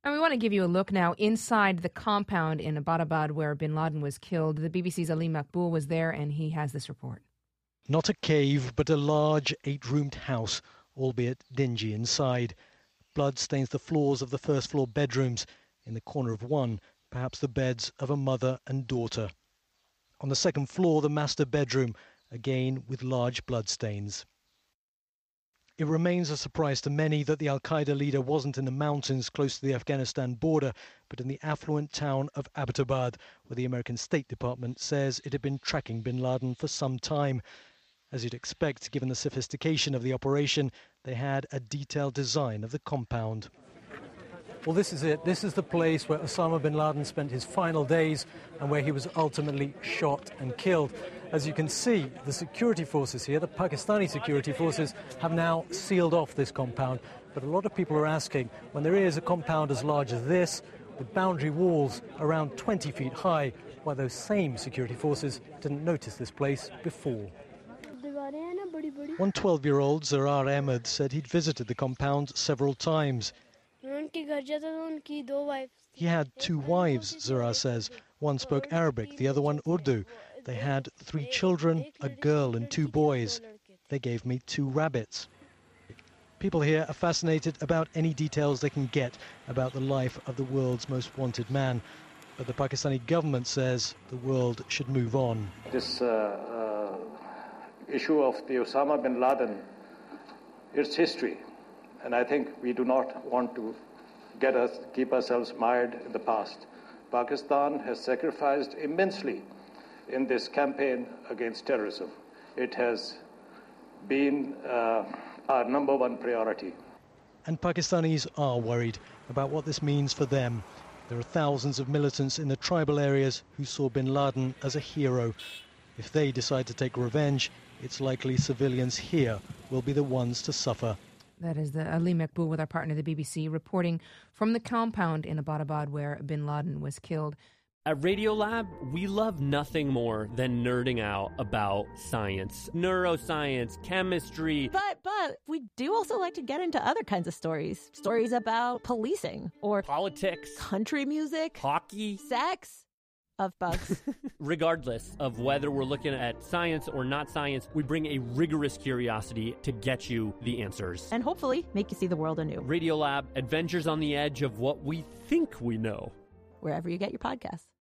And we want to give you a look now inside the compound in Abbottabad where bin Laden was killed. The BBC's Ali Makboul was there and he has this report. Not a cave, but a large 8-roomed house, albeit dingy inside. Blood stains the floors of the first-floor bedrooms. In the corner of one, perhaps the beds of a mother and daughter. On the second floor, the master bedroom, again with large bloodstains. It remains a surprise to many that the al-Qaeda leader wasn't in the mountains close to the Afghanistan border, but in the affluent town of Abbottabad, where the American State Department says it had been tracking bin Laden for some time. As you'd expect, given the sophistication of the operation, they had a detailed design of the compound. Well, this is it. This is the place where Osama bin Laden spent his final days and where he was ultimately shot and killed. As you can see, the security forces here, the Pakistani security forces, have now sealed off this compound. But a lot of people are asking, when there is a compound as large as this, with boundary walls around 20 feet high, why those same security forces didn't notice this place before. One 12-year-old, Zarar Ahmed, said he'd visited the compound several times. He had 2 wives, Zarar says. One spoke Arabic, the other one Urdu. They had 3 children, a girl and 2 boys. They gave me 2 rabbits. People here are fascinated about any details they can get about the life of the world's most wanted man. But the Pakistani government says the world should move on. This issue of the Osama bin Laden, it's history. And I think we do not want to keep ourselves mired in the past. Pakistan has sacrificed immensely in this campaign against terrorism. It has been our number one priority. And Pakistanis are worried about what this means for them. There are thousands of militants in the tribal areas who saw bin Laden as a hero. If they decide to take revenge, it's likely civilians here will be the ones to suffer. That is the Ali Makboul with our partner, the BBC, reporting from the compound in Abbottabad where bin Laden was killed. At Radiolab, we love nothing more than nerding out about science, neuroscience, chemistry. But we do also like to get into other kinds of stories. Stories about policing or politics, country music, hockey, sex. Of bugs. Regardless of whether we're looking at science or not science, we bring a rigorous curiosity to get you the answers. And hopefully make you see the world anew. Radiolab, adventures on the edge of what we think we know. Wherever you get your podcasts.